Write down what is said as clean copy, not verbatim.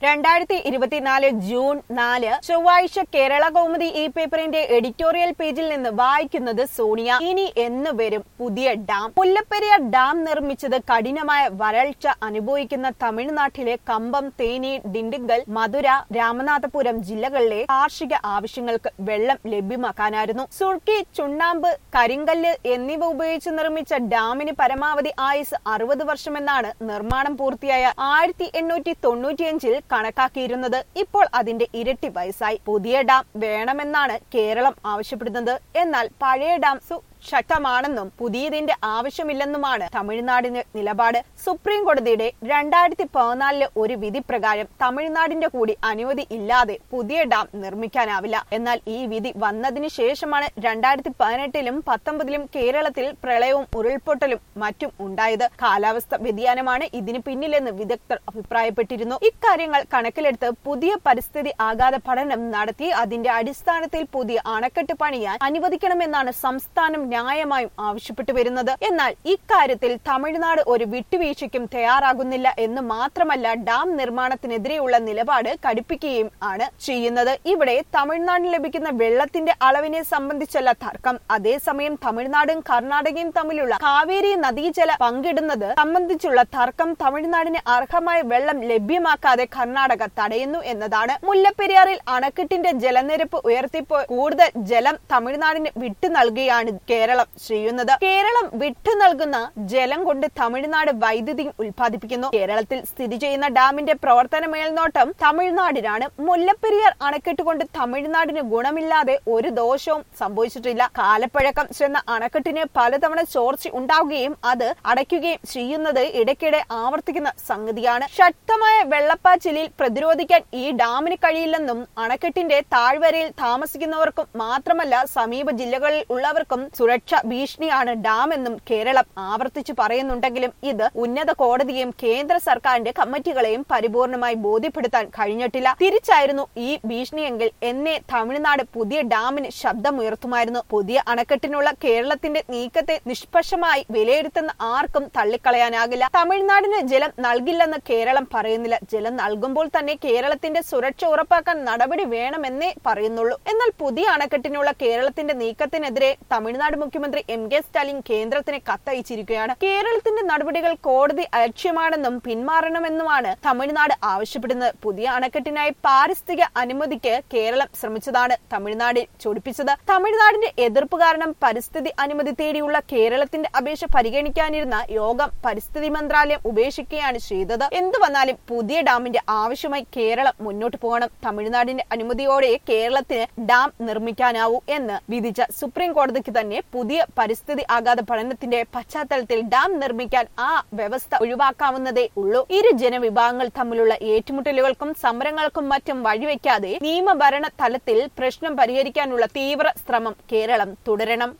2024 June 4 ചൊവ്വാഴ്ച കേരള കൗമുദി ഈ പേപ്പറിന്റെ എഡിറ്റോറിയൽ പേജിൽ നിന്ന് വായിക്കുന്നത് സോണിയ. ഇനി എന്ന് വരും പുതിയ ഡാം? മുല്ലപ്പെരിയാർ ഡാം നിർമ്മിച്ചത് കഠിനമായ വരൾച്ച അനുഭവിക്കുന്ന തമിഴ്നാട്ടിലെ കമ്പം, തേനി, ഡിണ്ടിഗൽ, മധുര, രാമനാഥപുരം ജില്ലകളിലെ കാർഷിക ആവശ്യങ്ങൾക്ക് വെള്ളം ലഭ്യമാക്കാനായിരുന്നു. സുർക്കി, ചുണ്ണാമ്പ്, കരിങ്കല്ല് എന്നിവ ഉപയോഗിച്ച് നിർമ്മിച്ച ഡാമിന് പരമാവധി ആയുസ് 60 വർഷമെന്നാണ് നിർമ്മാണം പൂർത്തിയായ 1895 കണക്കാക്കിയിരുന്നത്. ഇപ്പോൾ അതിന്റെ ഇരട്ടി വയസ്സായി. പുതിയ ഡാം വേണമെന്നാണ് കേരളം ആവശ്യപ്പെടുന്നത്. എന്നാൽ പഴയ ഡാം ശക്തമാണെന്നും പുതിയതിന്റെ ആവശ്യമില്ലെന്നുമാണ് തമിഴ്നാടിന്റെ നിലപാട്. സുപ്രീം കോടതിയുടെ 2014 ഒരു വിധി പ്രകാരം തമിഴ്നാടിന്റെ കൂടി അനുമതി ഇല്ലാതെ പുതിയ ഡാം നിർമ്മിക്കാനാവില്ല. എന്നാൽ ഈ വിധി വന്നതിന് ശേഷമാണ് 2018ലും 19ലും കേരളത്തിൽ പ്രളയവും ഉരുൾപൊട്ടലും മറ്റും ഉണ്ടായത്. കാലാവസ്ഥ വ്യതിയാനമാണ് ഇതിന് പിന്നിലെന്ന് വിദഗ്ധർ അഭിപ്രായപ്പെട്ടിരുന്നു. ഇക്കാര്യങ്ങൾ കണക്കിലെടുത്ത് പുതിയ പരിസ്ഥിതി ആഘാത പഠനം നടത്തി അതിന്റെ അടിസ്ഥാനത്തിൽ പുതിയ അണക്കെട്ട് പണിയാൻ അനുവദിക്കണമെന്നാണ് സംസ്ഥാനം ന്യായമായും ആവശ്യപ്പെട്ടു വരുന്നത്. എന്നാൽ ഇക്കാര്യത്തിൽ തമിഴ്നാട് ഒരു വിട്ടുവീഴ്ചയ്ക്കും തയ്യാറാകുന്നില്ല എന്ന് മാത്രമല്ല, ഡാം നിർമ്മാണത്തിനെതിരെയുള്ള നിലപാട് കടുപ്പിക്കുകയും ആണ് ചെയ്യുന്നത്. ഇവിടെ തമിഴ്നാടിന് ലഭിക്കുന്ന വെള്ളത്തിന്റെ അളവിനെ സംബന്ധിച്ചല്ല തർക്കം. അതേസമയം തമിഴ്നാടും കർണാടകയും തമ്മിലുള്ള കാവേരി നദീജല പങ്കിടുന്നത് സംബന്ധിച്ചുള്ള തർക്കം തമിഴ്നാടിന് അർഹമായ വെള്ളം ലഭ്യമാക്കാതെ കർണാടക തടയുന്നു എന്നതാണ്. മുല്ലപ്പെരിയാറിൽ അണക്കെട്ടിന്റെ ജലനിരപ്പ് ഉയർത്തിപ്പോൾ കൂടുതൽ ജലം തമിഴ്നാടിന് വിട്ടു നൽകുകയാണ് കേരളം ചെയ്യുന്നത്. കേരളം വിട്ടു നൽകുന്ന ജലം കൊണ്ട് തമിഴ്നാട് വൈദ്യുതി ഉൽപ്പാദിപ്പിക്കുന്നു. കേരളത്തിൽ സ്ഥിതി ചെയ്യുന്ന ഡാമിന്റെ പ്രവർത്തന മേൽനോട്ടം തമിഴ്നാടിനാണ്. മുല്ലപ്പെരിയാർ അണക്കെട്ട് കൊണ്ട് തമിഴ്നാടിന് ഗുണമില്ലാതെ ഒരു ദോഷവും സംഭവിച്ചിട്ടില്ല. കാലപ്പഴക്കം ചെന്ന അണക്കെട്ടിന് പലതവണ ചോർച്ച ഉണ്ടാവുകയും അത് അടയ്ക്കുകയും ചെയ്യുന്നത് ഇടയ്ക്കിടെ ആവർത്തിക്കുന്ന സംഗതിയാണ്. ശക്തമായ വെള്ളപ്പാച്ചിലിൽ പ്രതിരോധിക്കാൻ ഈ ഡാമിന് കഴിയില്ലെന്നും അണക്കെട്ടിന്റെ താഴ്വരയിൽ താമസിക്കുന്നവർക്കും മാത്രമല്ല സമീപ ജില്ലകളിൽ ഉള്ളവർക്കും സുരക്ഷാ ഭീഷണിയാണ് ഡാം എന്നും കേരളം ആവർത്തിച്ചു പറയുന്നുണ്ടെങ്കിലും ഇത് ഉന്നത കോടതിയെയും കേന്ദ്ര സർക്കാരിന്റെ കമ്മിറ്റികളെയും പരിപൂർണമായി ബോധ്യപ്പെടുത്താൻ കഴിഞ്ഞിട്ടില്ല. തിരിച്ചായിരുന്നു ഈ ഭീഷണിയെങ്കിൽ എന്നെ തമിഴ്നാട് പുതിയ ഡാമിന് ശബ്ദമുയർത്തുമായിരുന്നു. പുതിയ അണക്കെട്ടിനുള്ള കേരളത്തിന്റെ നീക്കത്തെ നിഷ്പക്ഷമായി വിലയിരുത്തുന്ന ആർക്കും തള്ളിക്കളയാനാകില്ല. തമിഴ്നാടിന് ജലം നൽകില്ലെന്ന് കേരളം പറയുന്നില്ല. ജലം നൽകുമ്പോൾ തന്നെ കേരളത്തിന്റെ സുരക്ഷ ഉറപ്പാക്കാൻ നടപടി വേണമെന്നേ പറയുന്നുള്ളൂ. എന്നാൽ പുതിയ അണക്കെട്ടിനുള്ള കേരളത്തിന്റെ നീക്കത്തിനെതിരെ തമിഴ്നാട് മുഖ്യമന്ത്രി MK സ്റ്റാലിൻ കേന്ദ്രത്തിന് കത്തയച്ചിരിക്കുകയാണ്. കേരളത്തിന്റെ നടപടികൾ കോടതി അലക്ഷ്യമാണെന്നും പിന്മാറണമെന്നുമാണ് തമിഴ്നാട് ആവശ്യപ്പെടുന്നത്. പുതിയ അണക്കെട്ടിനായി പാരിസ്ഥിതിക അനുമതിക്ക് കേരളം ശ്രമിച്ചതാണ് തമിഴ്നാടിൽ ചൊടിപ്പിച്ചത്. തമിഴ്നാടിന്റെ എതിർപ്പ് കാരണം പരിസ്ഥിതി അനുമതി തേടിയുള്ള കേരളത്തിന്റെ അപേക്ഷ പരിഗണിക്കാനിരുന്ന യോഗം പരിസ്ഥിതി മന്ത്രാലയം ഉപേക്ഷിക്കുകയാണ് ചെയ്തത്. എന്തു വന്നാലും പുതിയ ഡാമിന്റെ ആവശ്യമായി കേരളം മുന്നോട്ട് പോകണം. തമിഴ്നാടിന്റെ അനുമതിയോടെ കേരളത്തിന് ഡാം നിർമ്മിക്കാനാവൂ എന്ന് വിധിച്ച സുപ്രീം കോടതിക്ക് തന്നെ പുതിയ പരിസ്ഥിതി ആഘാത പഠനത്തിന്റെ പശ്ചാത്തലത്തിൽ ഡാം നിർമ്മിക്കാൻ ആ വ്യവസ്ഥ ഒഴിവാക്കാവുന്നതേ ഉള്ളൂ. ഇരു ജനവിഭാഗങ്ങൾ തമ്മിലുള്ള ഏറ്റുമുട്ടലുകൾക്കും സമരങ്ങൾക്കും മറ്റും വഴിവെക്കാതെ നിയമഭരണ തലത്തിൽ പ്രശ്നം പരിഹരിക്കാനുള്ള തീവ്ര ശ്രമം കേരളം തുടരണം.